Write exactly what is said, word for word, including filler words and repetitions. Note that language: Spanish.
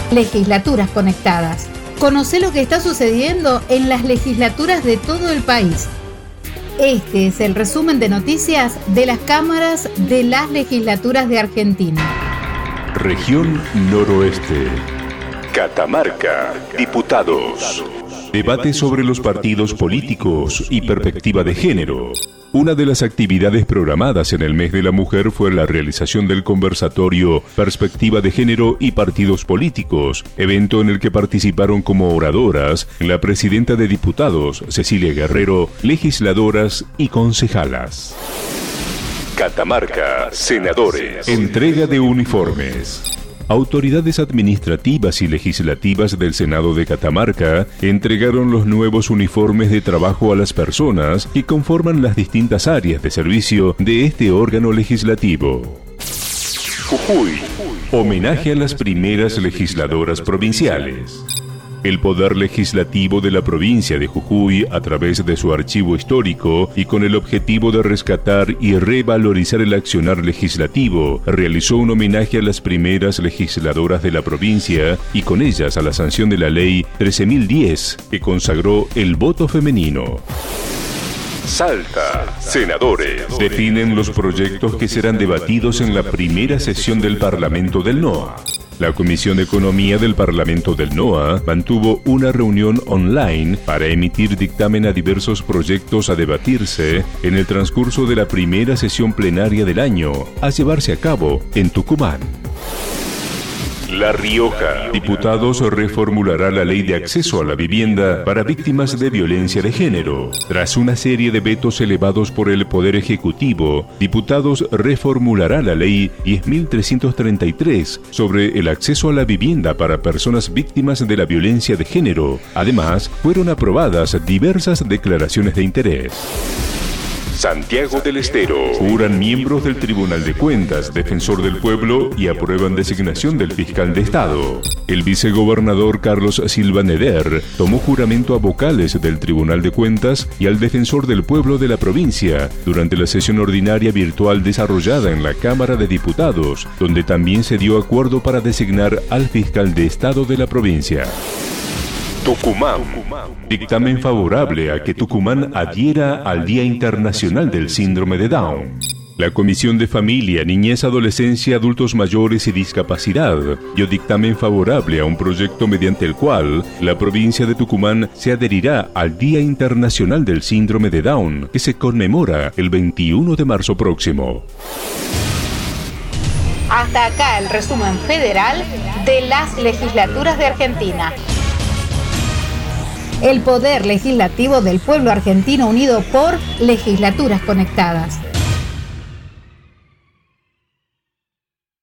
Legislaturas conectadas. Conoce lo que está sucediendo en las legislaturas de todo el país. Este es el resumen de noticias de las cámaras de las legislaturas de Argentina. Región Noroeste. Catamarca. Diputados. Debate sobre los partidos políticos y perspectiva de género. Una de las actividades programadas en el mes de la mujer fue la realización del conversatorio Perspectiva de Género y Partidos Políticos, evento en el que participaron como oradoras la presidenta de diputados, Cecilia Guerrero, legisladoras y concejalas. Catamarca, senadores. Entrega de uniformes. Autoridades administrativas y legislativas del Senado de Catamarca entregaron los nuevos uniformes de trabajo a las personas que conforman las distintas áreas de servicio de este órgano legislativo. Jujuy. Homenaje a las primeras legisladoras provinciales. El Poder Legislativo de la provincia de Jujuy, a través de su archivo histórico y con el objetivo de rescatar y revalorizar el accionar legislativo, realizó un homenaje a las primeras legisladoras de la provincia y con ellas a la sanción de la Ley trece mil diez, que consagró el voto femenino. Salta. Senadores definen los proyectos que serán debatidos en la primera sesión del Parlamento del N O A. La Comisión de Economía del Parlamento del N O A mantuvo una reunión online para emitir dictamen a diversos proyectos a debatirse en el transcurso de la primera sesión plenaria del año, a llevarse a cabo en Tucumán. La Rioja. Diputados reformulará la ley de acceso a la vivienda para víctimas de violencia de género. Tras una serie de vetos elevados por el Poder Ejecutivo, diputados reformulará la ley diez mil trescientos treinta y tres sobre el acceso a la vivienda para personas víctimas de la violencia de género. Además, fueron aprobadas diversas declaraciones de interés. Santiago del Estero. Juran miembros del Tribunal de Cuentas, Defensor del Pueblo y aprueban designación del Fiscal de Estado. El vicegobernador Carlos Silva Neder tomó juramento a vocales del Tribunal de Cuentas y al Defensor del Pueblo de la provincia durante la sesión ordinaria virtual desarrollada en la Cámara de Diputados, donde también se dio acuerdo para designar al Fiscal de Estado de la provincia. Tucumán. Dictamen favorable a que Tucumán adhiera al Día Internacional del Síndrome de Down. La Comisión de Familia, Niñez, Adolescencia, Adultos Mayores y Discapacidad dio dictamen favorable a un proyecto mediante el cual la provincia de Tucumán se adherirá al Día Internacional del Síndrome de Down, que se conmemora el veintiuno de marzo próximo. Hasta acá el resumen federal de las legislaturas de Argentina. El Poder Legislativo del Pueblo Argentino unido por Legislaturas Conectadas.